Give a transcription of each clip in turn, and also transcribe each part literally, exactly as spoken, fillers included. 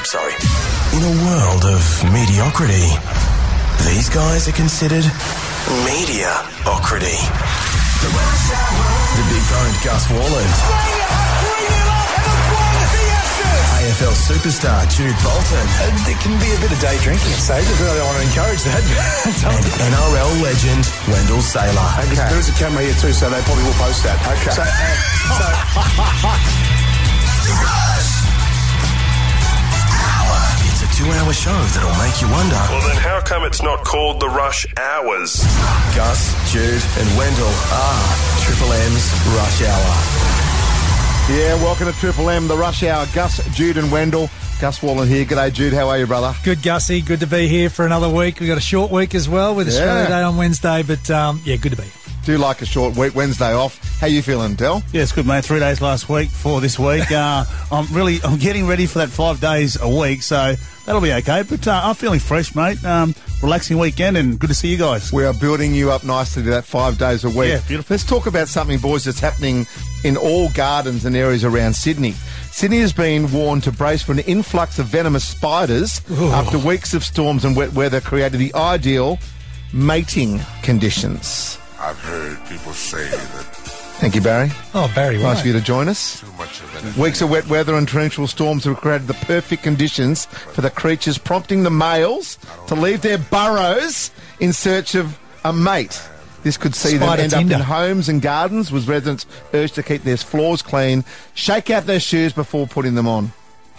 sorry. In a world of mediocrity, these guys are considered mediocrity. The Big Boned Gus Worland. A F L superstar Jude Bolton. Uh, there can be a bit of day drinking at stages. I really don't want to encourage that. And N R L legend Wendell Saylor. Okay. There is a camera here too, so they probably will post that. Okay. So, uh, so It's a two-hour show that'll make you wonder. Well, then how come it's not called the Rush Hours? Gus, Jude and Wendell are Triple M's Rush Hour. Yeah, welcome to Triple M, the Rush Hour. Gus, Jude and Wendell. Gus Wallen here. G'day, Jude. How are you, brother? Good, Gussie. Good to be here for another week. We've got a short week as well with Australia Yeah. Day on Wednesday, but um, yeah, good to be here. Do like a short week, Wednesday off. How you feeling, Del? Yeah, it's good, mate. Three days last week, four this week. Uh, I'm really, I'm getting ready for that five days a week, so that'll be okay. But uh, I'm feeling fresh, mate. Um, relaxing weekend, and good to see you guys. We are building you up nicely to that five days a week. Yeah, beautiful. Let's talk about something, boys, that's happening in all gardens and areas around Sydney. Sydney has been warned to brace for an influx of venomous spiders Ooh. after weeks of storms and wet weather created the ideal mating conditions. I've heard people say that Thank you, Barry. Oh, Barry, Nice right. for you to join us. too much of anything. Weeks of wet weather and torrential storms have created the perfect conditions for the creatures, prompting the males to leave their burrows in search of a mate. This could see them Spider end up Tinder. in homes and gardens, with residents urged to keep their floors clean, shake out their shoes before putting them on.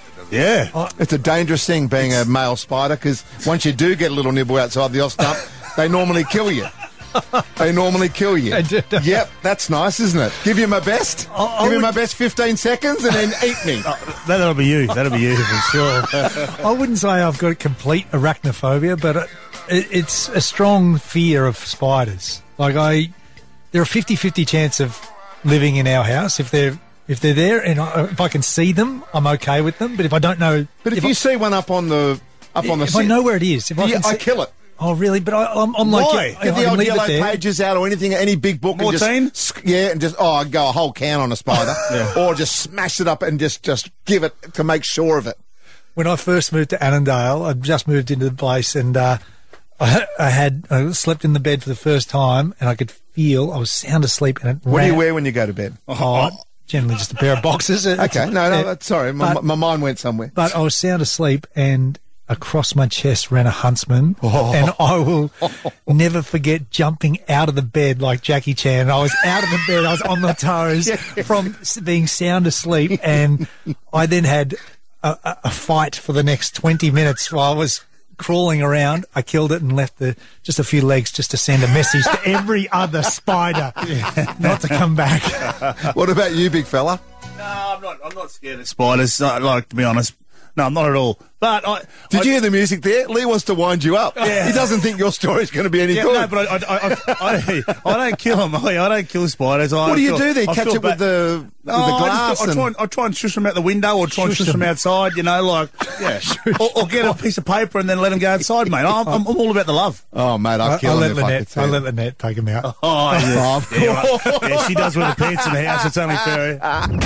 Yeah. It's a dangerous thing being a male spider, because once you do get a little nibble outside the off stump, they normally kill you. They normally kill you. They do, don't Yep, that's nice, isn't it? Give you my best. I- I Give me would- my best fifteen seconds and then eat me. That, that'll be you. That'll be you for sure. I wouldn't say I've got complete arachnophobia, but it, it's a strong fear of spiders. Like I, there are fifty-fifty chance of living in our house if they're if they're there, and I, if I can see them, I'm okay with them. But if I don't know, But if, I, you see one up on the up on the if I sit- know where it is, if I yeah, can I see, kill it. oh really? But I, I'm, I'm Why? like, yeah, Get I the can old leave it yellow there. pages out or anything, any big book, and Mortine? just sk- yeah, and just oh, I'd go a whole can on a spider, or just smash it up and just just give it to make sure of it. When I first moved to Annandale, I just moved into the place, and uh, I, I had I slept in the bed for the first time, and I could feel I was sound asleep, and it What ran, do you wear when you go to bed? Oh, generally just a pair of boxers. Okay, no, no, Yeah. that's sorry, my, But- my mind went somewhere. But I was sound asleep, and across my chest ran a huntsman, Oh. and I will never forget jumping out of the bed like Jackie Chan. I was out of the bed, I was on my toes from s- being sound asleep, and I then had a, a, a fight for the next twenty minutes while I was crawling around. I killed it and left the just a few legs just to send a message to every other spider not to come back. What about you, big fella? No, I'm not. I'm not scared of spiders. uh, Like, to be honest, no, I'm not at all. But I Did I, you hear the music there? Lee wants to wind you up. Yeah. He doesn't think your story's going to be any Yeah, good. no, but I, I, I, I, I don't kill them. I, I don't kill spiders. I what do you feel- do there? I Catch feel it with bad. the with Oh, the I, glass? just, I, and- try and, I try and shush them out the window, or try and Shush shush them them. outside. You know, like yeah, or, or get a piece of paper and then let them go outside, mate. I'm, I'm, I'm all about the love. oh, mate, I, I'd I kill let him if I could Lynette, see I it. let Lynette take him out. Oh, yeah, of yeah, right. Yeah, she does wear the pants in the house. It's only fair.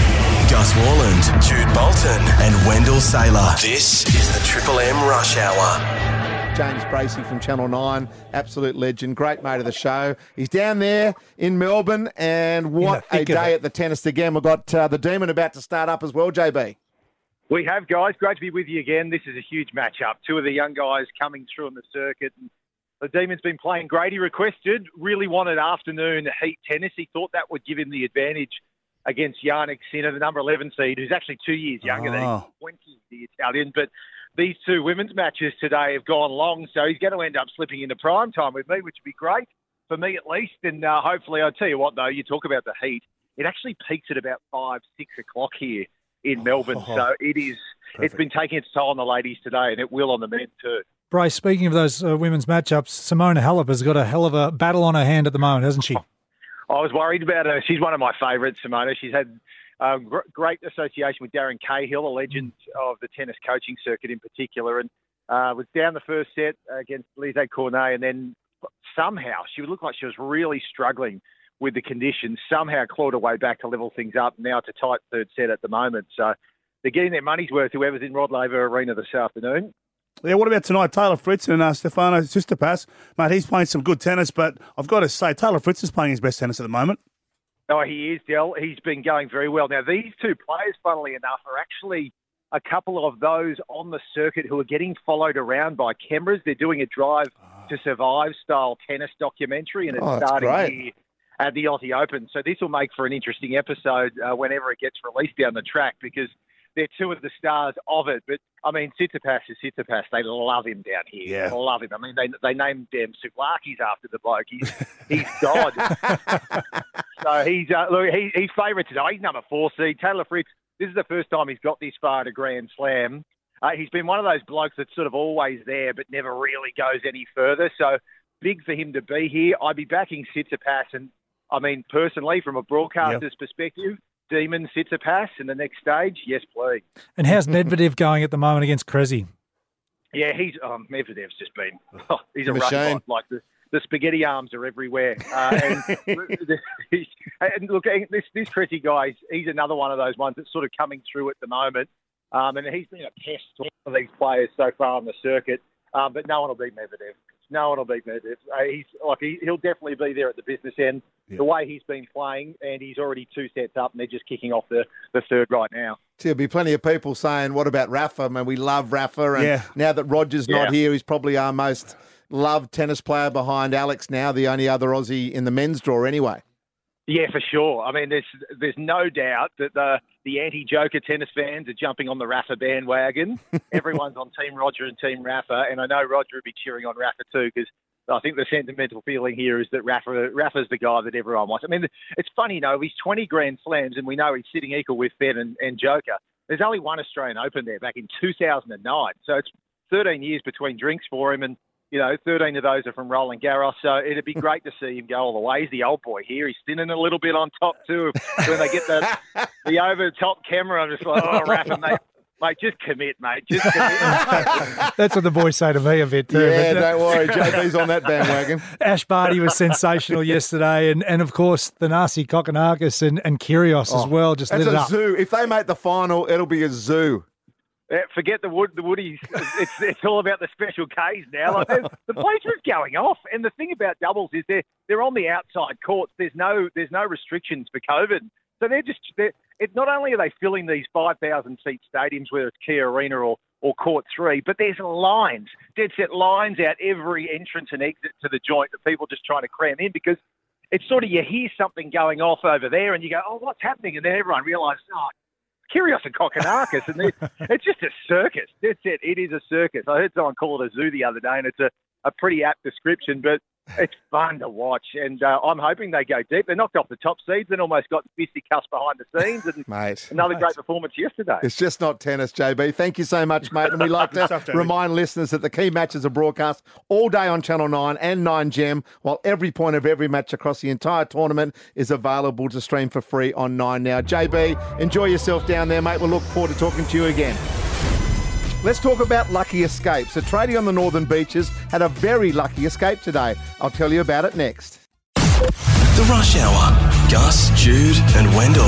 Gus Worland, Jude Bolton and Wendell Saylor. This is the Triple M Rush Hour. James Bracey from Channel nine, absolute legend, great mate of the show. He's down there in Melbourne, and what the a thick of day it. at the tennis again. We've got uh, the Demon about to start up as well, J B. We have, guys. Great to be with you again. This is a huge matchup. Two of the young guys coming through on the circuit. And the Demon's been playing great. He requested, really wanted afternoon heat tennis. He thought that would give him the advantage against Yannick Sinner, the number eleven seed, who's actually two years younger than Oh. him, twenty, the Italian. But these two women's matches today have gone long, so he's going to end up slipping into prime time with me, which would be great for me at least. And uh, hopefully, I'll tell you what, though, you talk about the heat. It actually peaks at about five, six o'clock here in Melbourne. Oh, so it is, it's been taking its toll on the ladies today, and it will on the men too. Bryce, speaking of those uh, women's matchups, Simona Halep has got a hell of a battle on her hand at the moment, hasn't she? I was worried about her. She's one of my favourites, Simona. She's had um, gr- great association with Darren Cahill, a legend of the tennis coaching circuit in particular, and uh, was down the first set against Lise Cornet, and then somehow she looked like she was really struggling with the conditions, somehow clawed her way back to level things up. Now it's a tight third set at the moment. So they're getting their money's worth, whoever's in Rod Laver Arena this afternoon. Yeah, what about tonight? Taylor Fritz and uh, Stefano Tsitsipas. Mate, he's playing some good tennis, but I've got to say, Taylor Fritz is playing his best tennis at the moment. Oh, he is, Del. He's been going very well. Now, these two players, funnily enough, are actually a couple of those on the circuit who are getting followed around by cameras. They're doing a Drive to Survive style tennis documentary, and it's Oh, that's starting great. here at the Aussie Open. So this will make for an interesting episode uh, whenever it gets released down the track, because they're two of the stars of it. But, I mean, Tsitsipas is Tsitsipas. They love him down here. Yeah. They love him. I mean, they they named damn Souvlakis after the bloke. He's, he's God. So he's uh, look, he, he's favourite today. He's number four seed. Taylor Fritz, this is the first time he's got this far at a Grand Slam. Uh, he's been one of those blokes that's sort of always there but never really goes any further. So big for him to be here. I'd be backing Tsitsipas. And, I mean, personally, from a broadcaster's Yep. perspective, Demon Tsitsipas in the next stage, yes, please. And how's Medvedev going at the moment against Krezi? Yeah, he's um, Medvedev's just been oh, he's a Machine. robot. Like the, the spaghetti arms are everywhere. Uh, and, he's, and look, this this Cressy guy, he's another one of those ones that's sort of coming through at the moment. Um, and he's been a pest to all of these players so far on the circuit. Um, but no one will beat Medvedev. No one will beat Medvedev. Uh, he's like he, he'll definitely be there at the business end. Yeah. The way he's been playing, and he's already two sets up, and they're just kicking off the, the third right now. There'll be plenty of people saying, what about Rafa? I mean, we love Rafa. And Yeah. now that Roger's not Yeah. here, he's probably our most loved tennis player behind Alex now, the only other Aussie in the men's draw anyway. Yeah, for sure. I mean, there's there's no doubt that the the anti-Joker tennis fans are jumping on the Rafa bandwagon. Everyone's on Team Roger and Team Rafa, and I know Roger would be cheering on Rafa too, because I think the sentimental feeling here is that Rafa Rafa's the guy that everyone wants. I mean, it's funny, you know, he's twenty Grand Slams, and we know he's sitting equal with Fed and, and Joker. There's only one Australian Open there back in two thousand nine, so it's thirteen years between drinks for him, and you know, thirteen of those are from Roland Garros, so it'd be great to see him go all the way. He's the old boy here. He's thinning a little bit on top too. When they get the the over the top camera, I'm just like, oh, Rafa, mate, mate, just commit, mate, just commit. That's what the boys say to me a bit too. Yeah, But, uh, don't worry. J B's on that bandwagon. Ash Barty was sensational yesterday, and, and of course the Nasi Kokonakis and, and Kyrgios as well just It's lit it a up. zoo. If they make the final, it'll be a zoo. Yeah, forget the wood, the woodies. It's it's all about the special Ks now. Like, the place is going off, and the thing about doubles is they're they're on the outside courts. There's no there's no restrictions for COVID, so they're just they're, it. Not only are they filling these five thousand seat stadiums, whether it's Kia Arena or or Court Three, but there's lines, dead set lines out every entrance and exit to the joint that people just trying to cram in, because it's sort of you hear something going off over there and you go, oh, what's happening? And then everyone realises, oh, Kyrgios and Kokonakis, and it- it's just a circus. That's it. It is a circus. I heard someone call it a zoo the other day, and it's a, a pretty apt description, but it's fun to watch, and uh, I'm hoping they go deep. They knocked off the top seeds and almost got fisticuffs behind the scenes, and Mate. another great performance yesterday. It's just not tennis, J B. Thank you so much, mate. And we like Good stuff, to J B. remind listeners that the key matches are broadcast all day on Channel nine and nine Gem, while every point of every match across the entire tournament is available to stream for free on nine now. J B, enjoy yourself down there, mate. We'll look forward to talking to you again. Let's talk about lucky escapes. A tradie on the northern beaches had a very lucky escape today. I'll tell you about it next. The Rush Hour. Gus, Jude, and Wendell.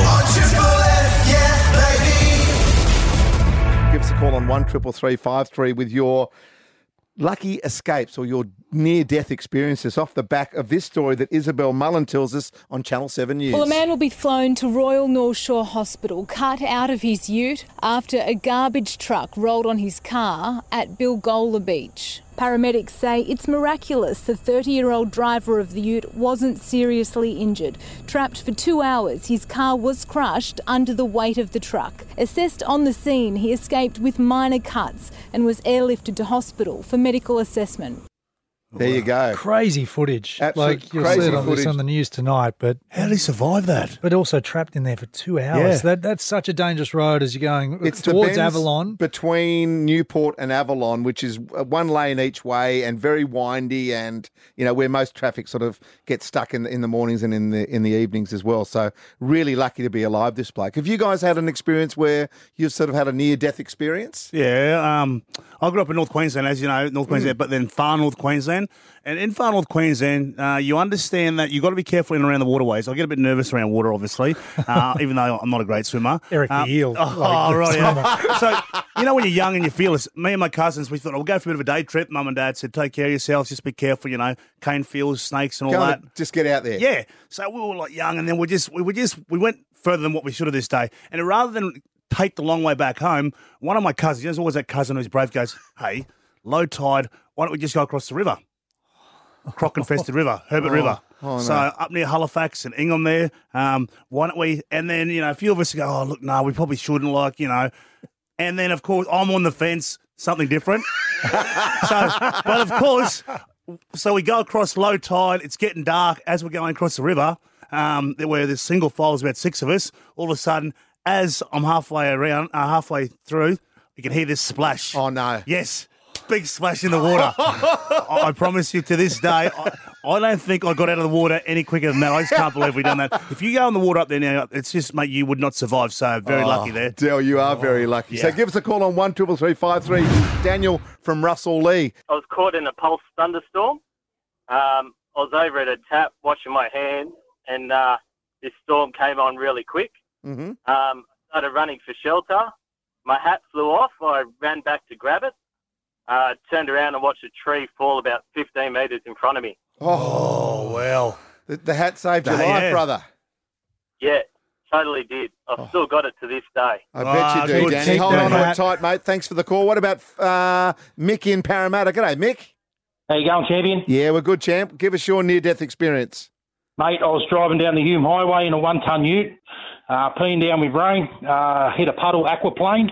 Give us a call on one triple three five three with your lucky escapes or your near-death experiences off the back of this story that Isabel Mullen tells us on Channel seven News. Well, a man will be flown to Royal North Shore Hospital, cut out of his ute after a garbage truck rolled on his car at Bilgola Beach. Paramedics say it's miraculous the thirty-year-old driver of the ute wasn't seriously injured. Trapped for two hours, his car was crushed under the weight of the truck. Assessed on the scene, he escaped with minor cuts and was airlifted to hospital for medical assessment. There you go. Crazy footage. Absolute like you'll crazy see it on, this footage. on the news tonight, but How did he survive that? but also trapped in there for two hours. Yeah. That that's such a dangerous road as you're going It's the towards bends Avalon. between Newport and Avalon, which is one lane each way and very windy, and you know where most traffic sort of gets stuck in the, in the mornings and in the in the evenings as well. So really lucky to be alive, this bloke. Have you guys had an experience where you've sort of had a near death experience? Yeah, um, I grew up in North Queensland, as you know, North Queensland, but then far North Queensland. Queensland. And in far north Queensland, uh, you understand that you've got to be careful in and around the waterways. I get a bit nervous around water, obviously, uh, even though I'm not a great swimmer. Eric um, the eel. Oh, like, right. Yeah. So, you know, when you're young and you're fearless, me and my cousins, we thought, oh, we'll go for a bit of a day trip. Mum and Dad said, take care of yourselves, just be careful, you know, cane fields, snakes and all Go that. on, just get out there. Yeah. So we were like young, and then we just we were just we went further than what we should have this day. And rather than take the long way back home, one of my cousins, there's always that cousin who's brave, goes, hey, low tide, why don't we just go across the river? Croc-infested river, Herbert Oh, River. oh, no. So up near Halifax and Ingham there, um, why don't we? And then, you know, a few of us go, oh, look, no, we probably shouldn't, like, you know. And then, of course, I'm on the fence, something different. so, but of course, so we go across low tide, it's getting dark as we're going across the river, um, where there's single file, there's about six of us. All of a sudden, as I'm halfway around, uh, halfway through, you can hear this splash. Oh, no. Yes. Big splash in the water. I, I promise you, to this day, I, I don't think I got out of the water any quicker than that. I just can't believe we've done that. If you go in the water up there now, it's just, mate, you would not survive. So very Oh, lucky there. Dale, you are very lucky. yeah. So give us a call on one triple three five three. Daniel from Russell Lee. I was caught in a pulse thunderstorm. Um, I was over at a tap washing my hands, and uh, this storm came on really quick. Mm-hmm. Um, started running for shelter. My hat flew off. I ran back to grab it. Uh, turned around and watched a tree fall about fifteen metres in front of me. Oh, well. The, the hat saved your Yeah, life, yeah. brother. Yeah, totally did. I've still got it to this day. I bet Ah, you do, good. Danny. Keep Hold that on to it hat. tight, mate. Thanks for the call. What about uh, Mick in Parramatta? G'day, Mick. How you going, champion? Yeah, we're good, champ. Give us your near-death experience. Mate, I was driving down the Hume Highway in a one-ton ute, uh, peeing down with rain, uh, hit a puddle aquaplane,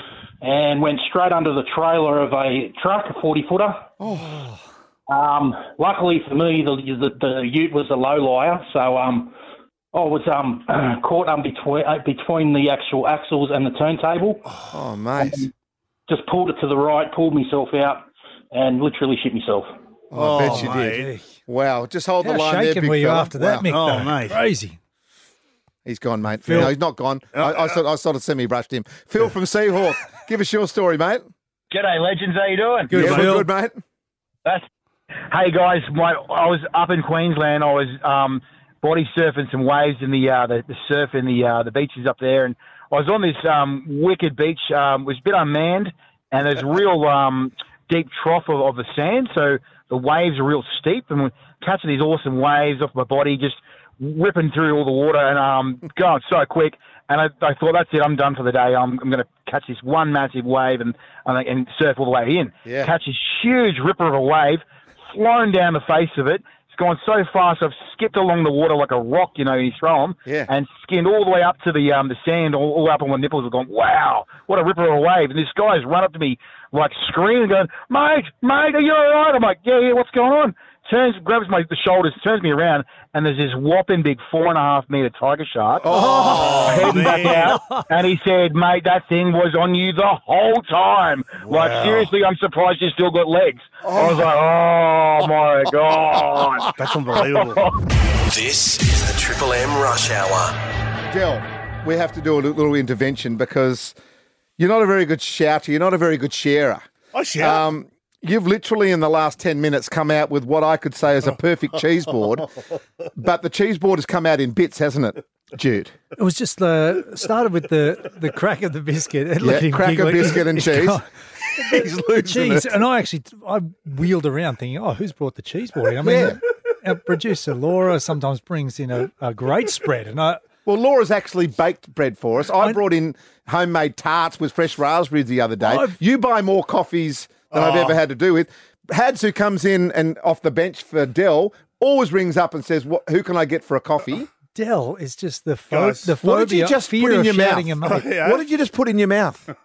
and went straight under the trailer of a truck, a forty-footer. Oh. Um, luckily for me, the, the, the ute was a low liar, so um, I was um, caught um, between, uh, between the actual axles and the turntable. Oh, mate. Just pulled it to the right, pulled myself out, and literally shit myself. Oh, I bet you mate. did. Wow. Just hold How the line there, shaken big were you fella. after that, Wow. Mick? Oh, though? mate. Crazy. He's gone, mate. Phil. No, he's not gone. I, I, sort, I sort of semi-brushed him. Phil from Seahawk, give us your story, mate. G'day, legends. How you doing? Good, yeah, Phil. we're good, mate. That's. Hey guys, my I was up in Queensland. I was um, body surfing some waves in the uh, the, the surf in the uh, the beaches up there, and I was on this um, wicked beach. Um, it was a bit unmanned, and there's real um, deep trough of, of the sand, so the waves are real steep, and we're catching these awesome waves off my body, just ripping through all the water and um, going so quick. And I, I thought, that's it, I'm done for the day. I'm, I'm going to catch this one massive wave and, and and surf all the way in. Yeah. Catch this huge ripper of a wave, flown down the face of it. It's gone so fast, I've skipped along the water like a rock, you know, you throw them, Yeah. and skinned all the way up to the um, the sand, all, all up on my nipples. I've gone, wow, what a ripper of a wave. And this guy's run up to me, like screaming, going, mate, mate, are you all right? I'm like, yeah, yeah, what's going on? Turns, grabs my the shoulders, turns me around, and there's this whopping big four and a half meter tiger shark Oh, heading back man. out. And he said, mate, that thing was on you the whole time. Like, seriously, I'm surprised you still got legs. I was like, oh, my God. That's unbelievable. This is the Triple M Rush Hour. Del, we have to do a little intervention because you're not a very good shouter. You're not a very good sharer. I shout. Um, you've literally in the last ten minutes come out with what I could say is a perfect cheese board, but the cheese board has come out in bits, hasn't it, Jude? It was just the started with the the crack of the biscuit. And Yeah, let him cracker, giggle. biscuit and He's cheese. gone. He's losing Cheese, it. and I actually I wheeled around thinking, oh, who's brought the cheese board in? I mean, Yeah. our producer Laura sometimes brings in a, a great spread, and I. Well, Laura's actually baked bread for us. I brought in homemade tarts with fresh raspberries the other day. I've- You buy more coffees than I've ever had to do with. Hads, who comes in and off the bench for Dell, always rings up and says, "What? Who can I get for a coffee?" Dell is just the pho- Guys, the phobia, What did you just fear put in of your shouting mouth? a mate. Yeah. What did you just put in your mouth?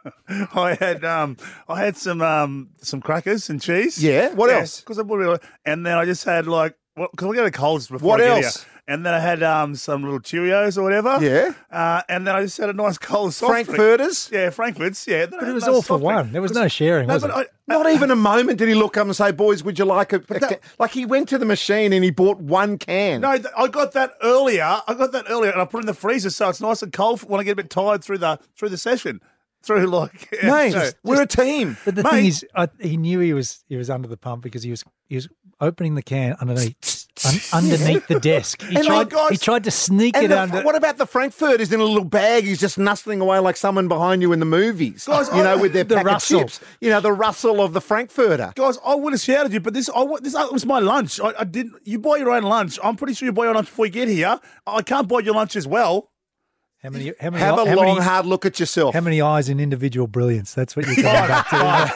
I had um, I had some um, some crackers and cheese. Yeah, what else? Because I put it, and then I just had like, because I got a cold before. What I get else? here. And then I had um, some little Cheerios or whatever. Yeah. Uh, and then I just had a nice cold soft drink. Frankfurters? Yeah, Frankfurts. Yeah. Then I But had it was a nice all for soft drink. one. There was no sharing, No, was but it? I, Not even a moment did he look up and say, "Boys, would you like a?" a that- ca-" Like he went to the machine and he bought one can. No, th- I got that earlier. I got that earlier, and I put it in the freezer so it's nice and cold for when I get a bit tired through the through the session. through like Mate, so- we're a team. But the Mate. thing is, I, he knew he was he was under the pump because he was he was opening the can underneath un, underneath the desk. He And tried like, guys- he tried to sneak And it the, under. what about the Frankfurters in a little bag? He's just nustling away like someone behind you in the movies. Guys, you know, I- with their the pack rustle. of chips. You know, the rustle of the Frankfurter. Guys, I would have shouted you, but this I, wa- this uh, was my lunch. I, I didn't. You buy your own lunch. I'm pretty sure you buy your lunch before you get here. I can't buy your lunch as well. How many? How many? Have a how long, many, hard look at yourself. How many eyes in individual brilliance? That's what you're coming back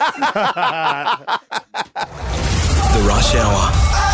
to. The Rush Hour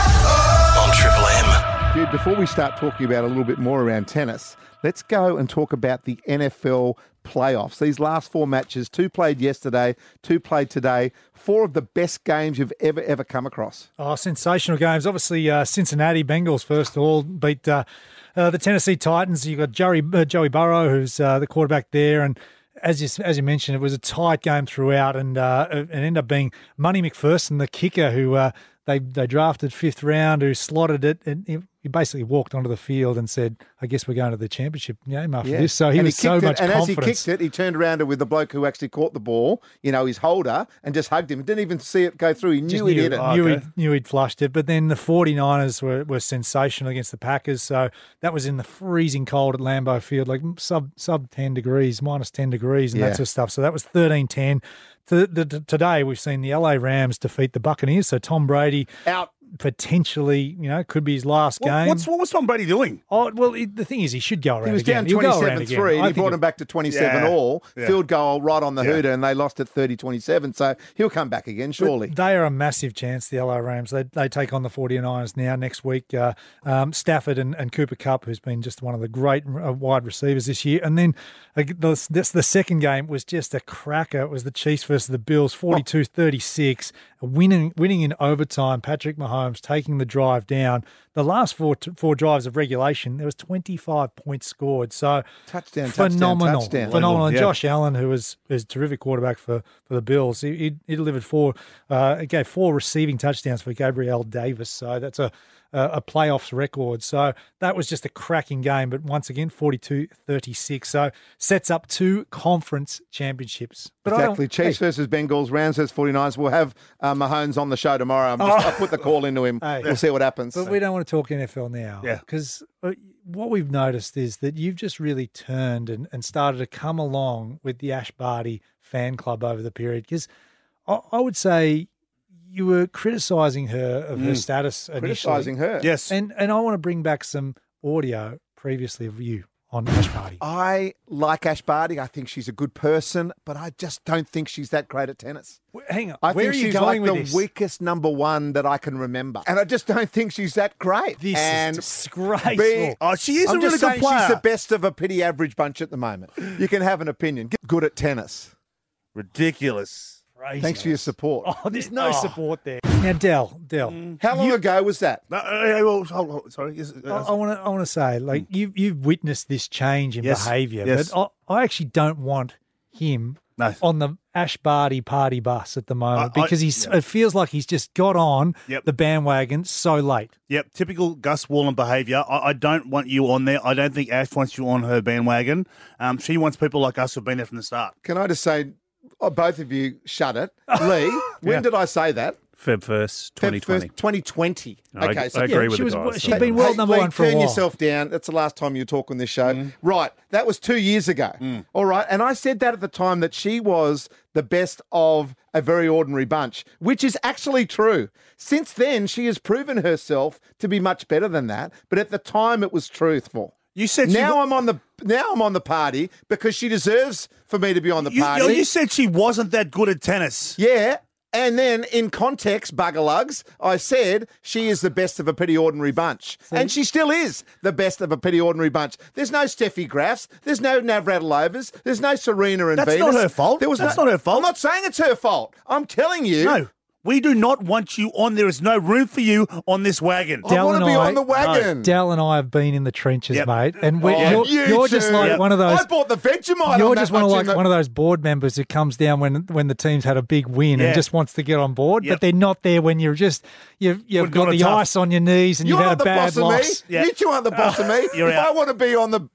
on Triple M. Dude, before we start talking about a little bit more around tennis, let's go and talk about the N F L playoffs. These last four matches, two played yesterday, two played today, four of the best games you've ever, ever come across. Oh, sensational games. Obviously, uh, Cincinnati Bengals, first of all, beat uh, uh, the Tennessee Titans. You've got Joey, uh, Joey Burrow, who's uh, the quarterback there. And as you, as you mentioned, it was a tight game throughout. And uh, it ended up being Money McPherson, the kicker, who uh, they, they drafted fifth round, who slotted it. And he, he basically walked onto the field and said, I guess we're going to the championship game after Yeah. this. So he And was so kicked it, much and confidence. as he kicked it, he turned around with the bloke who actually caught the ball, you know, his holder, and just hugged him. Didn't even see it go through. He Just knew he'd hit it. Knew, he'd, knew he'd flushed it. But then the 49ers were, were sensational against the Packers. So that was in the freezing cold at Lambeau Field, like sub sub ten degrees, minus ten degrees and Yeah. that sort of stuff. So that was thirteen ten. To, the, the, today, we've seen the L A Rams defeat the Buccaneers. So Tom Brady out. Potentially, you know, could be his last What, game. what's what was Tom Brady doing? Oh, well, it, the thing is, he should go around He was again. down He'll go around twenty-seven again. three, and I he think brought it- him back to twenty-seven Yeah. all. Yeah. Field goal right on the Yeah. hooter, and they lost at thirty twenty-seven. So he'll come back again, surely. But they are a massive chance, the L A Rams. They they take on the 49ers now next week. Uh, um, Stafford and, and Cooper Kupp, who's been just one of the great uh, wide receivers this year. And then uh, the, this, the second game was just a cracker. It was the Chiefs versus the Bills, forty-two thirty-six, winning, winning in overtime. Patrick Mahomes taking the drive down. The last four four drives of regulation, there was twenty-five points scored. So Touchdown, phenomenal, touchdown, touchdown. phenomenal. And Yeah. Josh Allen, who was is a terrific quarterback for, for the Bills, he, he, he delivered four. Uh, he gave four receiving touchdowns for Gabriel Davis. So that's a a, a playoffs record. So that was just a cracking game. But once again, forty-two thirty-six. So sets up two conference championships. But I don't- Exactly. Chiefs hey, versus Bengals, Rams versus 49ers. We'll have uh, Mahomes on the show tomorrow. I'm just, I'll put the call into him. Hey. We'll see what happens. But we don't want to talk N F L now. Yeah. Because what we've noticed is that you've just really turned and, and started to come along with the Ash Barty fan club over the period. Because I, I would say you were criticising her of her status initially. Criticising her. Yes. And, and I want to bring back some audio previously of you on Ash Barty. I like Ash Barty. I think she's a good person, but I just don't think she's that great at tennis. Hang on. I Where think are you she's going like with the this? weakest number one that I can remember. And I just don't think she's that great. This and is disgraceful. be- Oh, she is I'm a really just good saying player. she's the best of a pity average bunch at the moment. You can have an opinion. Get good at tennis. Ridiculous. Thanks for your support. Oh, there's no Oh. support there. Now, Dell, Dell, How long ago was that? No, uh, well, hold on, sorry. Yes, I uh, want to. I want to say, like you've you've witnessed this change in Yes, behaviour, yes. but I, I actually don't want him No. on the Ash Barty party bus at the moment I- I- because he's. yeah. It feels like he's just got on Yep. the bandwagon so late. Yep, typical Gus Wallen behaviour. I, I don't want you on there. I don't think Ash wants you on her bandwagon. Um, she wants people like us who've been there from the start. Can I just say, oh, both of you, shut it. Lee, when Yeah. did I say that? Feb first, twenty twenty. twenty twenty. I- Okay, I so agree Yeah, with she the was- guys. she'd been world Hey, number Lee, one for a turn while. yourself down. That's the last time you talk on this show. Right. That was two years ago. All right. And I said that at the time that she was the best of a very ordinary bunch, which is actually true. Since then, she has proven herself to be much better than that. But at the time, it was truthful. You said she now wa- I'm on the now I'm on the party because she deserves for me to be on the you, party. you, you said she wasn't that good at tennis. Yeah. And then in context, Buggerlugs, I said she is the best of a pretty ordinary bunch. And she still is the best of a pretty ordinary bunch. There's no Steffi Grafs. There's no Navratilovas. There's no Serena and That's Venus. not her fault. There was That's no, not her fault. I'm not saying it's her fault. I'm telling you. No, we do not want you on. There is no room for you on this wagon. I want to be on the wagon. Dal and I have been in the trenches, Yep. mate, and we're, Oh, you're, you you're just two. like Yep. one of those. I bought the Vegemite. You're on just that one of much like in the- one of those board members who comes down when when the team's had a big win Yeah. and just wants to get on board, Yep. but they're not there when you're just you've you've We've got got a the tough- ice on your knees and You're you've not had the a bad boss of loss. me. Yeah. You two aren't the boss of me. You're if out. I want to be on the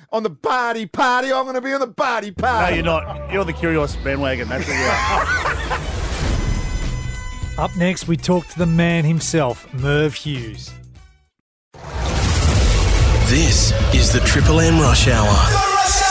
on the party party. I'm going to be on the party No, party. you're not. You're on the Curios bandwagon. That's what you are. Up next, we talk to the man himself, Merv Hughes. This is the Triple M Rush Hour.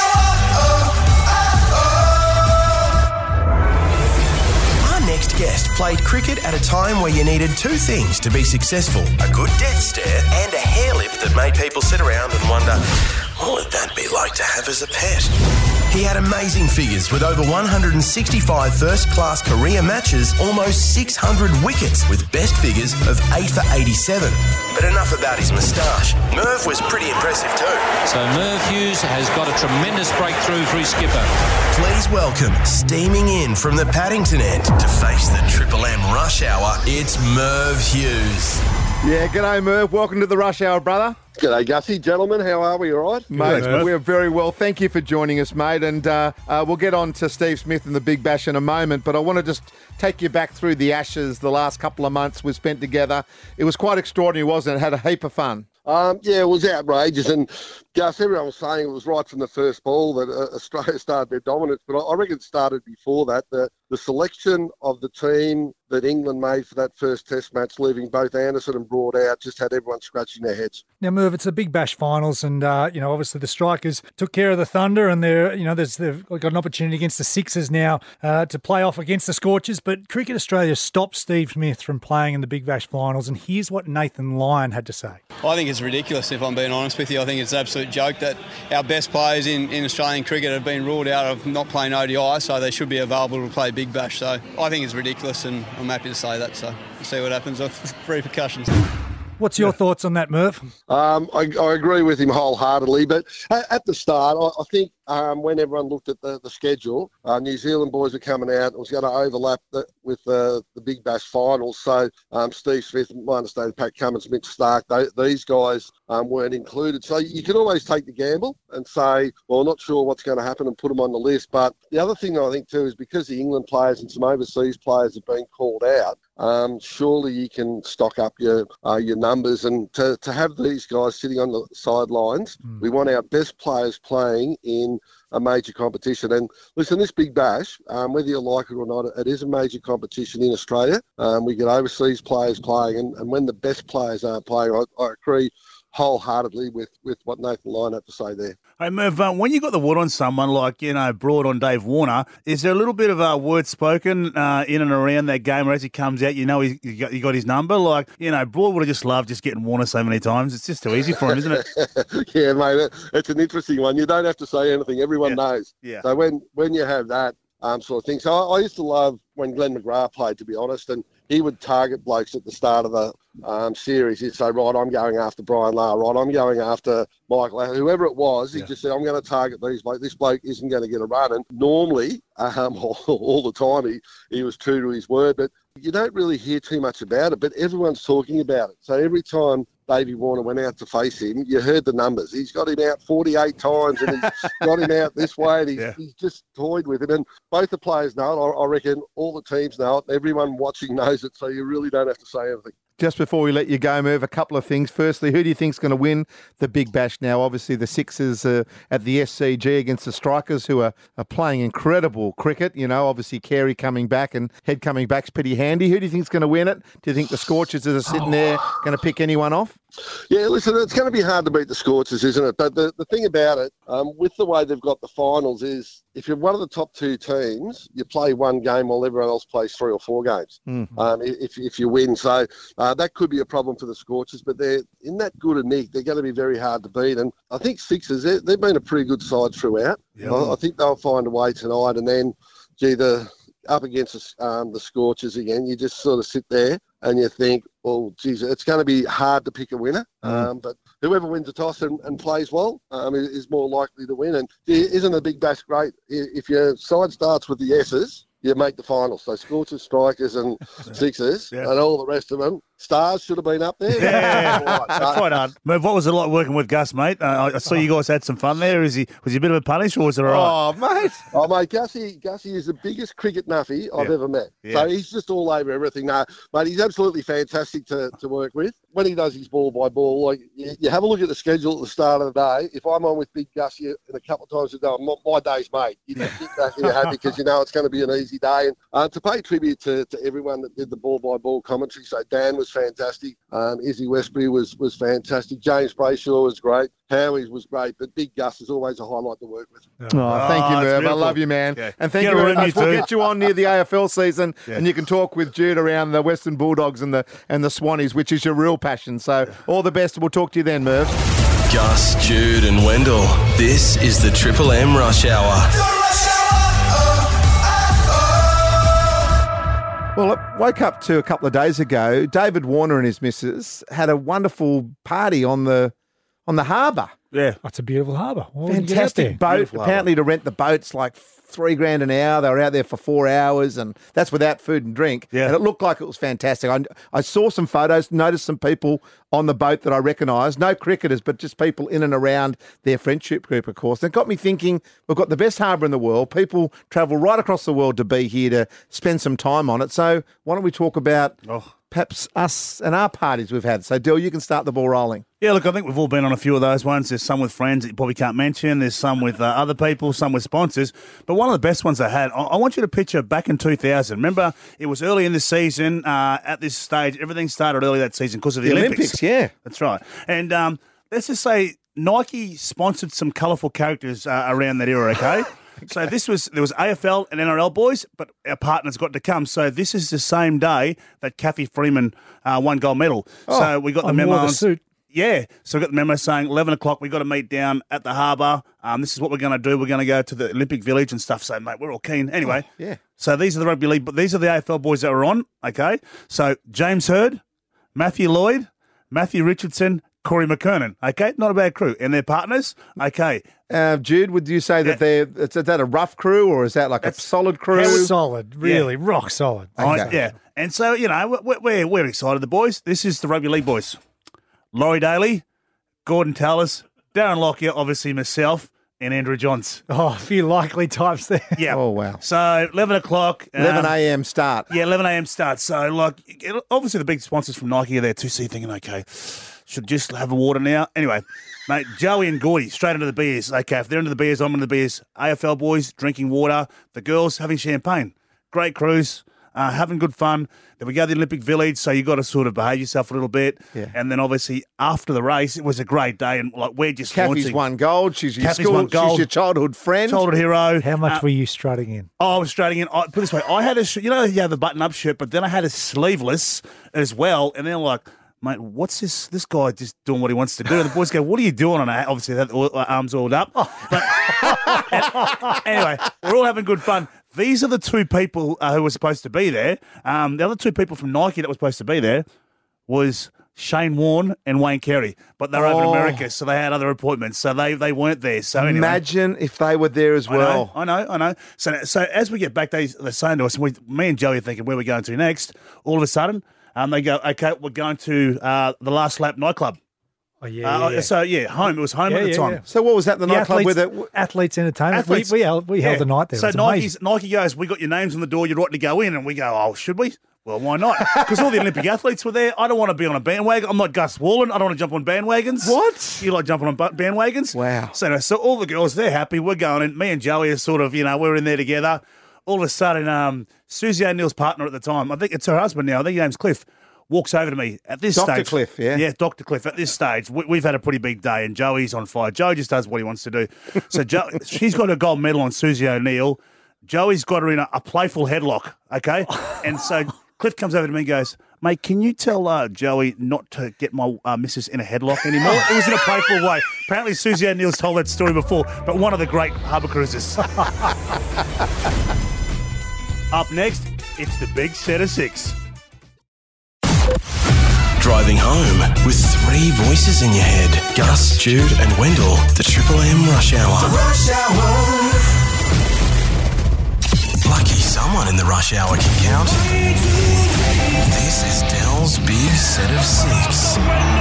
Next guest played cricket at a time where you needed two things to be successful: a good death stare and a hair lip that made people sit around and wonder, what would that be like to have as a pet? He had amazing figures with over one hundred sixty-five first-class career matches, almost six hundred wickets, with best figures of eight for eighty-seven. But enough about his moustache. Merv was pretty impressive too. So Merv Hughes has got a tremendous breakthrough for his skipper. Please welcome, steaming in from the Paddington end to face the Triple M Rush Hour, it's Merv Hughes. Yeah, g'day, Merv. Welcome to the Rush Hour, brother. G'day, Gussie. Gentlemen, how are we? All right? Mate, Merv. we're very well. Thank you for joining us, mate. And uh, uh, we'll get on to Steve Smith and the Big Bash in a moment, but I want to just take you back through the Ashes the last couple of months we spent together. It was quite extraordinary, wasn't it? Had a heap of fun. Um, yeah, it was outrageous. And, Gus, everyone was saying it was right from the first ball that uh, Australia started their dominance, but I, I reckon it started before that. The, the selection of the team that England made for that first Test match, leaving both Anderson and Broad out, just had everyone scratching their heads. Now, Merv, it's the Big Bash finals, and uh, you know, obviously the Strikers took care of the Thunder, and they're, you know, there's they've got an opportunity against the Sixers now uh, to play off against the Scorchers. But Cricket Australia stopped Steve Smith from playing in the Big Bash finals, and here's what Nathan Lyon had to say. I think it's ridiculous, if I'm being honest with you. I think it's an absolute joke that our best players in, in Australian cricket have been ruled out of not playing O D I, so they should be available to play Big Bash. So I think it's ridiculous, and I'm happy to say that. So we'll see what happens with repercussions. What's your thoughts on that, Merv? Um, I, I agree with him wholeheartedly, but at, at the start, I, I think um, when everyone looked at the, the schedule, uh, New Zealand boys were coming out. It was going to overlap the, with uh, the Big Bash finals. So um, Steve Smith, my understanding, Pat Cummins, Mitch Stark, they, these guys um, weren't included. So you can always take the gamble and say, well, I'm not sure what's going to happen, and put them on the list. But the other thing I think too is because the England players and some overseas players have been called out, um, surely you can stock up your uh, your numbers. And to, to have these guys sitting on the sidelines, mm. we want our best players playing in a major competition. And listen, this Big Bash, um, whether you like it or not, it is a major competition in Australia. Um, we get overseas players playing, and, and when the best players are playing, I, I agree wholeheartedly with, with what Nathan Lyon had to say there. Hey, Merv, uh, when you got the wood on someone like, you know, Broad on Dave Warner, is there a little bit of a uh, word spoken uh, in and around that game where as he comes out, you know he, he, got, he got his number? Like, you know, Broad would have just loved just getting Warner so many times. It's just too easy for him, isn't it? Yeah, mate, it's an interesting one. You don't have to say anything. Everyone yeah. knows. Yeah. So when, when you have that um, sort of thing. So I, I used to love when Glenn McGrath played, to be honest, and he would target blokes at the start of the um, series. He'd say, right, I'm going after Brian Lara, right, I'm going after Michael, whoever it was. He yeah. just said, I'm going to target these blokes. This bloke isn't going to get a run. And normally, um, all, all the time, he, he was true to his word. But you don't really hear too much about it, but everyone's talking about it. So every time Davey Warner went out to face him, you heard the numbers. He's got him out forty-eight times, and he's got him out this way, and he's, yeah. he's just toyed with him. And both the players know it. I, I reckon all the teams know it. Everyone watching knows it, so you really don't have to say anything. Just before we let you go, Merv, a couple of things. Firstly, who do you think's going to win the Big Bash now? Obviously, the Sixers uh, at the S C G against the Strikers, who are, are playing incredible cricket. You know, obviously, Carey coming back and Head coming back's pretty handy. Who do you think's going to win it? Do you think the Scorchers are sitting there going to pick anyone off? Yeah, listen, it's going to be hard to beat the Scorchers, isn't it? But the, the thing about it, um, with the way they've got the finals, is if you're one of the top two teams, you play one game while everyone else plays three or four games. Mm-hmm. Um, if if you win, so uh, that could be a problem for the Scorchers. But they're in that good a nick, they're going to be very hard to beat. And I think Sixers, they've been a pretty good side throughout. Yeah. I, I think they'll find a way tonight, and then, gee, the up against um, the Scorchers again, you just sort of sit there and you think, well, geez, it's going to be hard to pick a winner. Mm. Um, but whoever wins the toss and, and plays well um, is more likely to win. And isn't a Big Bash great? If your side starts with the S's, you make the finals. So Scorchers, Strikers and Sixers Yeah. and all the rest of them. Stars should have been up there. Yeah, All right, that's so- quite hard. Merv, what was it like working with Gus, mate? Uh, I I saw you guys had some fun there. Is he was he a bit of a punish or was it all right? Oh, mate. Oh, mate, Gussie, Gussie is the biggest cricket nuffy I've Yeah. ever met. Yeah. So he's just all over everything. No, mate, he's absolutely fantastic to, to work with. When he does his ball by ball, like you, you have a look at the schedule at the start of the day. If I'm on with Big Gussie and a couple of times a day, my, my day's made. You just sit back and you're happy because you know it's going to be an easy day. And uh, to pay tribute to, to everyone that did the ball by ball commentary. So Dan was fantastic. Um, Izzy Westbury was was fantastic. James Brayshaw was great. Howie's was great. But Big Gus is always a highlight to work with. Oh, thank you, Oh, it's Merv. I beautiful. love you, man. Yeah. And thank Get you a very room, much. you We'll two. get you on near the A F L season, Yeah. and you can talk with Jude around the Western Bulldogs and the and the Swannies, which is your real passion. So all the best. We'll talk to you then, Merv. Gus, Jude, and Wendell. This is the Triple M Rush Hour. Well, I woke up to a couple of days ago. David Warner and his missus had a wonderful party on the on the harbour. Yeah. That's a beautiful harbour. What did you get out Fantastic there? boat. Beautiful Apparently, to rent the boat's like three grand an hour. They were out there for four hours, and that's without food and drink. Yeah. And it looked like it was fantastic. I, I saw some photos, noticed some people on the boat that I recognised. No cricketers, but just people in and around their friendship group, of course. And it got me thinking, we've got the best harbour in the world. People travel right across the world to be here to spend some time on it. So why don't we talk about Oh. perhaps us and our parties we've had? So, Dill, you can start the ball rolling. Yeah, look, I think we've all been on a few of those ones. There's some with friends that you probably can't mention. There's some with uh, other people, some with sponsors. But one of the best ones I had, I, I want you to picture back in two thousand. Remember, it was early in the season. Uh, at this stage, everything started early that season because of the, The Olympics. Olympics, yeah. That's right. And um, let's just say Nike sponsored some colourful characters uh, around that era, okay? So this was, there was A F L and N R L boys, but our partners got to come. So this is the same day that Kathy Freeman uh, won gold medal. Oh, so we got the I memo. wore the on- suit. Yeah, so we got the memo saying eleven o'clock, we got to meet down at the harbour. Um, this is what we're going to do. We're going to go to the Olympic Village and stuff. So, mate, we're all keen. Anyway, Oh, yeah. so these are the rugby league, but these are the A F L boys that were on, okay? So James Hurd, Matthew Lloyd, Matthew Richardson, Corey McKernan, okay? Not a bad crew. And their partners, okay. Uh, Jude, would you say that they're, is that a rough crew or is that like a solid crew? Solid, really, rock solid. I- yeah. And so, you know, we're, we're, we're excited, the boys. This is the rugby league boys. Laurie Daly, Gordon Tallis, Darren Lockyer, obviously myself, and Andrew Johns. Oh, a few likely types there. Yeah. Oh, wow. So eleven o'clock. eleven um, a.m. start. Yeah, eleven a.m. start. So, like, it- obviously the big sponsors from Nike are there too, so you're thinking, okay, should just have a water now. Anyway, mate, Joey and Gordy straight into the beers. Okay, if they're into the beers, I'm into the beers. A F L boys drinking water. The girls having champagne. Great cruise. Uh, having good fun. Then we go to the Olympic Village, so you got to sort of behave yourself a little bit. Yeah. And then obviously after the race, it was a great day, and like we're just Kathy's launching. won gold. She's your Kathy's school. won gold. She's your childhood friend. Childhood hero. How much Uh, were you strutting in? Oh, I was straight in. I, put it this way, I had a, sh- you know, you have the button-up shirt, but then I had a sleeveless as well, and they're like, mate, what's this? This guy just doing what he wants to do. And the boys go, what are you doing? And I obviously had the oil- uh, arms oiled up. But anyway, we're all having good fun. These are the two people uh, who were supposed to be there. Um, the other two people from Nike that were supposed to be there was Shane Warne and Wayne Carey, but they're over in Oh. America, so they had other appointments, so they they weren't there. So anyway. Imagine if they were there as well. I know, I know, I know. So, so as we get back, they, they're saying to us, we, me and Joey are thinking where we're going to next. All of a sudden, um, they go, okay, we're going to uh, the Last Lap nightclub. Oh, yeah, Uh, yeah, yeah. So, yeah, home. It was home Yeah, at the yeah, time. yeah. So what was that, the, The nightclub athletes, with it? athletes entertainment. Athletes. We, we held, we held Yeah. a night there. So It was amazing. Nike's, Nike goes, we got your names on the door, you're right to go in. And we go, oh, should we? Well, why not? Because all the Olympic athletes were there. I don't want to be on a bandwagon. I'm not Gus Wallen. I don't want to jump on bandwagons. What? You like jumping on bu- bandwagons? Wow. So, so all the girls, they're happy. We're going in. Me and Joey are sort of, you know, we're in there together. All of a sudden, um, Susie O'Neill's partner at the time, I think it's her husband now, I think his name's Cliff, walks over to me at this Doctor stage. Cliff, yeah? Yeah, Doctor Cliff. At this stage, we, we've had a pretty big day, and Joey's on fire. Joey just does what he wants to do. So jo- she's got a gold medal on Susie O'Neill. Joey's got her in a, a playful headlock, okay? And so Cliff comes over to me and goes, mate, can you tell uh, Joey not to get my uh, missus in a headlock anymore? It was in a playful way. Apparently Susie O'Neill's told that story before, but one of the great harbour cruises. Up next, it's the big set of six. Driving home with three voices in your head. Gus, Jude, and Wendell. The Triple M Rush Hour. Rush Hour. Lucky someone. someone in the rush hour can count. This is Dell's big set of six.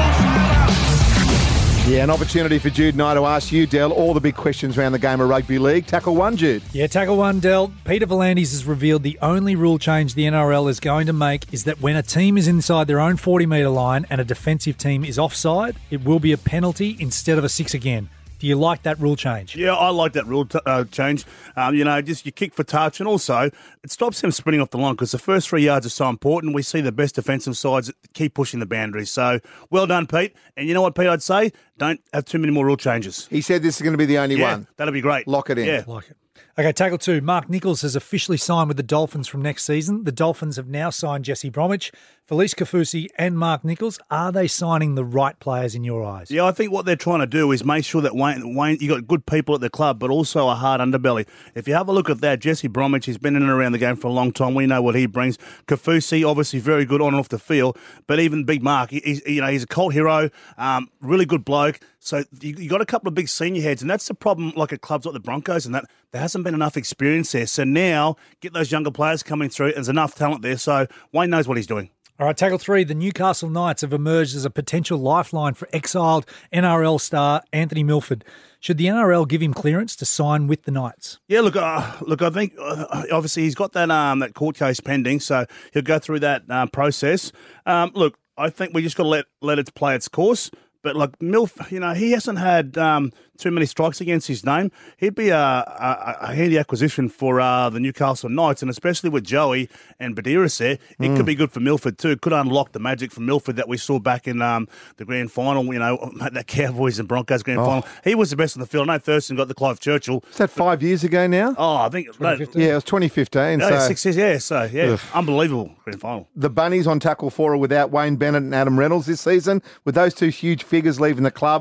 Yeah, an opportunity for Jude and I to ask you, Dell, all the big questions around the game of rugby league. Tackle one, Jude. Yeah, tackle one, Dell. Peter V'landys has revealed the only rule change the N R L is going to make is that when a team is inside their own forty-metre line and a defensive team is offside, it will be a penalty instead of a six again. Do you like that rule change? Yeah, I like that rule t- uh, change. Um, you know, just you kick for touch, and also it stops him sprinting off the line because the first three yards are so important. We see the best defensive sides keep pushing the boundaries. So, well done, Pete. And you know what, Pete, I'd say? Don't have too many more rule changes. He said this is going to be the only yeah, one. That'll be great. Lock it in. Yeah. Like it. Okay, tackle two. Mark Nichols has officially signed with the Dolphins from next season. The Dolphins have now signed Jesse Bromwich, Felice Kafusi and Mark Nichols. Are they signing the right players in your eyes? Yeah, I think what they're trying to do is make sure that Wayne, Wayne, you got good people at the club, but also a hard underbelly. If you have a look at that, Jesse Bromwich, he's been in and around the game for a long time. We know what he brings. Kafusi, obviously very good on and off the field, but even Big Mark, he's, you know, he's a cult hero, um, really good bloke. So you, you got a couple of big senior heads, and that's the problem, like at clubs like the Broncos and that, there hasn't been enough experience there. So now, get those younger players coming through, there's enough talent there, so Wayne knows what he's doing. All right, tackle three. The Newcastle Knights have emerged as a potential lifeline for exiled N R L star Anthony Milford. Should the N R L give him clearance to sign with the Knights? Yeah, look, uh, look. I think uh, obviously he's got that um, that court case pending, so he'll go through that uh, process. Um, look, I think we just got to let let it play its course. But like Milf, you know, he hasn't had um, too many strikes against his name. He'd be a, a, a handy acquisition for uh, the Newcastle Knights, and especially with Joey and Badiris there, it Mm. could be good for Milford too. It could unlock the magic from Milford that we saw back in um, the grand final. You know, that Cowboys and Broncos grand Oh. final. He was the best on the field. I know Thurston got the Clive Churchill. Is that five years ago now? Oh, I think no, Yeah, it was twenty fifteen. no, so. six years. Yeah, so yeah, Ugh. unbelievable grand final. The Bunnies on tackle four are without Wayne Bennett and Adam Reynolds this season. With those two huge figures leaving the club,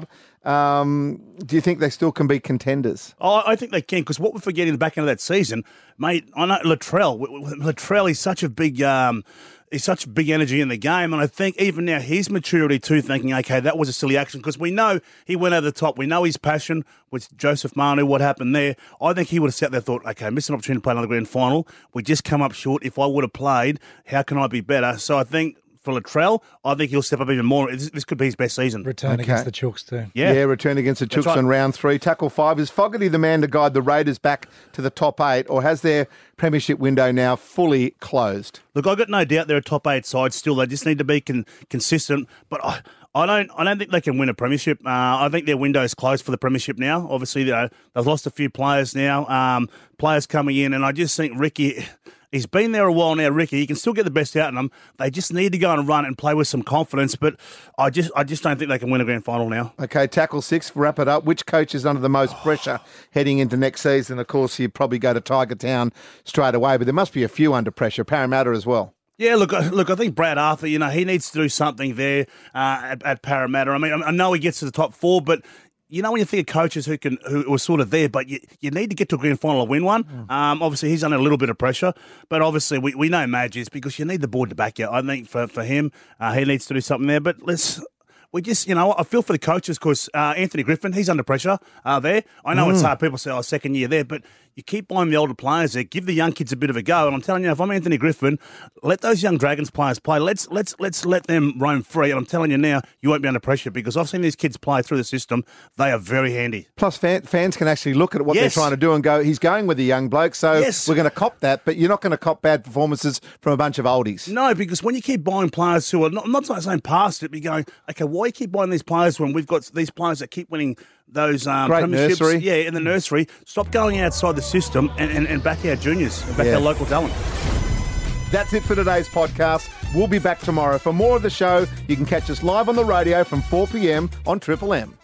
um, do you think they still can be contenders? Oh, I think they can, because what we're forgetting in the back end of that season, mate, I know Latrell. Latrell is such a big... Um, He's such big energy in the game, and I think even now his maturity too, thinking, okay, that was a silly action, because we know he went over the top. We know his passion with Joseph Manu, what happened there. I think he would have sat there and thought, okay, missed an opportunity to play another grand final. We just come up short. If I would have played, how can I be better? So I think for Latrell, I think he'll step up even more. This, this could be his best season. Return Okay. against the Chooks too. Yeah. Yeah, return against the That's Chooks right. in round three. Tackle five. Is Fogarty the man to guide the Raiders back to the top eight, or has their premiership window now fully closed? Look, I've got no doubt they're a top eight side still. They just need to be con- consistent. But I, I don't I don't think they can win a premiership. Uh, I think their window is closed for the premiership now. Obviously, you know, they've lost a few players now, um, players coming in, and I just think Ricky... He's been there a while now, Ricky. He can still get the best out in them. They just need to go and run and play with some confidence. But I just I just don't think they can win a grand final now. Okay, tackle six, wrap it up. Which coach is under the most pressure heading into next season? Of course, you'd probably go to Tiger Town straight away, but there must be a few under pressure. Parramatta as well. Yeah, look, uh, look. I think Brad Arthur, you know, he needs to do something there uh, at, at Parramatta. I mean, I, I know he gets to the top four, but you know when you think of coaches who can who were sort of there, but you, you need to get to a grand final and win one. Mm. Um, obviously, he's under a little bit of pressure, but obviously we, we know Madge is, because you need the board to back you. I think for, for him, uh, he needs to do something there. But let's... We just, you know, I feel for the coaches, because uh, Anthony Griffin, he's under pressure uh, there. I know Mm. it's hard. People say, oh, second year there, but you keep buying the older players there. Give the young kids a bit of a go. And I'm telling you, if I'm Anthony Griffin, let those young Dragons players play. Let's let's let's let them roam free. And I'm telling you now, you won't be under pressure, because I've seen these kids play through the system. They are very handy. Plus, fan, fans can actually look at what Yes. they're trying to do and go, he's going with a young bloke, so Yes. we're going to cop that, but you're not going to cop bad performances from a bunch of oldies. No, because when you keep buying players who are not, I'm not saying past it, but you're going, okay, why you keep buying these players when we've got these players that keep winning those um, Great premierships? nursery. Yeah, in the nursery. Stop going outside the system and, and, and back our juniors, and back Yeah. our local talent. That's it for today's podcast. We'll be back tomorrow. For more of the show, you can catch us live on the radio from four p.m. on Triple M.